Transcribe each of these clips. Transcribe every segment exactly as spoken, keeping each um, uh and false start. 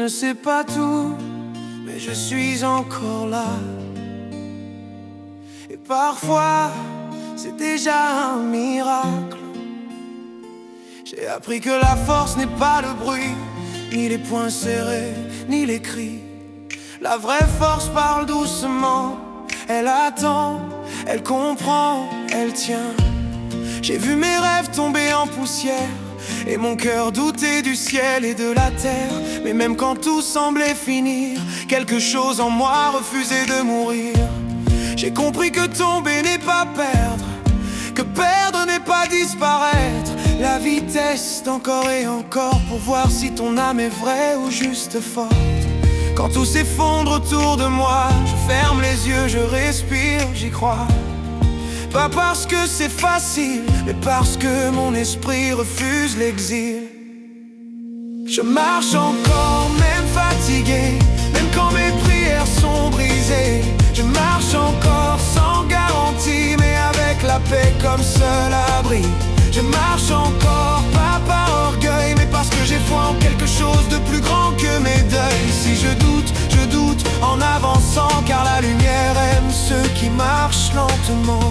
ne sais pas tout, mais je suis encore là. Et parfois, c'est déjà un miracle. J'ai appris que la force n'est pas le bruit, ni les poings serrés, ni les cris. La vraie force parle doucement, elle attend, elle comprend, elle tient. J'ai vu mes rêves tomber en poussière, et mon cœur douter du ciel et de la terre. Mais même quand tout semblait finir, quelque chose en moi refusait de mourir. J'ai compris que tomber n'est pas perdre, que perdre n'est pas disparaître. La vie teste encore et encore pour voir si ton âme est vraie ou juste forte. Quand tout s'effondre autour de moi, je ferme les yeux, je respire, j'y crois. Pas parce que c'est facile, mais parce que mon esprit refuse l'exil. Je marche encore, même fatigué, même quand mes prières sont brisées. Je marche encore sans garantie, mais avec la paix comme seul abri. Je marche encore, pas par orgueil, mais parce que j'ai foi en quelque chose de plus grand que mes deuils. Si je doute, je doute en avançant, car la lumière aime ceux qui marchent lentement.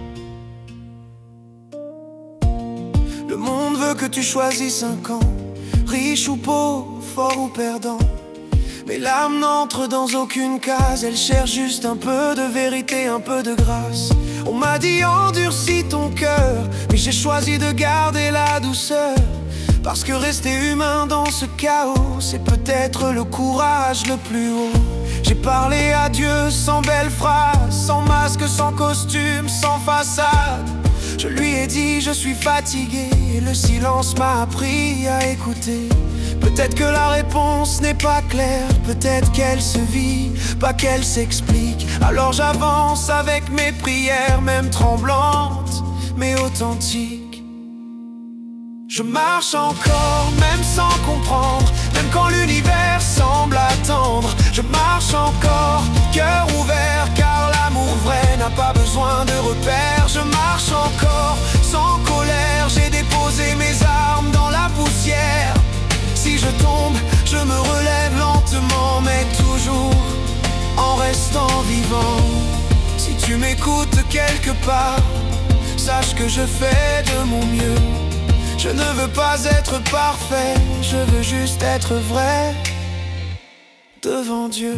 Le monde veut que tu choisisses un camp, riche ou pauvre, fort ou perdant. Mais l'âme n'entre dans aucune case, elle cherche juste un peu de vérité, un peu de grâce. On m'a dit endurcis ton cœur, mais j'ai choisi de garder la douceur. Parce que rester humain dans ce chaos, c'est peut-être le courage le plus haut. J'ai parlé à Dieu sans belles phrases, sans masque, sans costume, sans façade. Je lui ai dit je suis fatigué, et le silence m'a appris à écouter. Peut-être que la réponse n'est pas claire, peut-être qu'elle se vit, pas qu'elle s'explique. Alors j'avance avec mes prières, même tremblantes, mais authentiques. Je marche encore, même sans comprendre, même quand l'univers semble attendre. Je marche encore, cœur ouvert, car l'amour vrai n'a pas besoin de repères. Je marche encore, sans colère, j'ai déposé mes armes dans la poussière. Si je tombe, je me relève lentement, mais toujours en restant vivant. Si tu m'écoutes quelque part, sache que je fais de mon mieux. Je ne veux pas être parfait, je veux juste être vrai devant Dieu.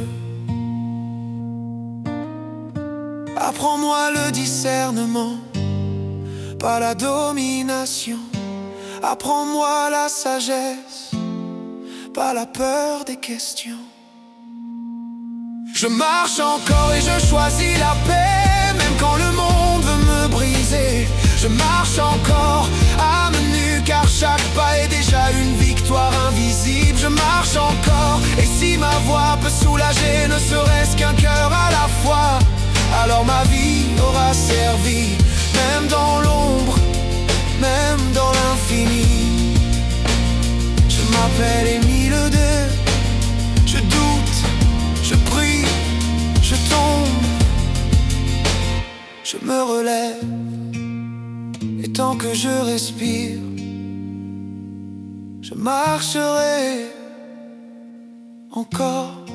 Apprends-moi le discernement, pas la domination. Apprends-moi la sagesse, pas la peur des questions. Je marche encore et je choisis la paix, même quand le monde veut me briser. Je marche encore, âme nue, car chaque pas est déjà une victoire invisible. Je marche encore, et si ma voix peut soulager ne serait-ce qu'un cœur à la fois, alors ma vie aura servi, même dans l'ombre, même dans l'infini. Je m'appelle Émile deux, je doute, je prie, je tombe, je me relève. Et tant que je respire, je marcherai encore.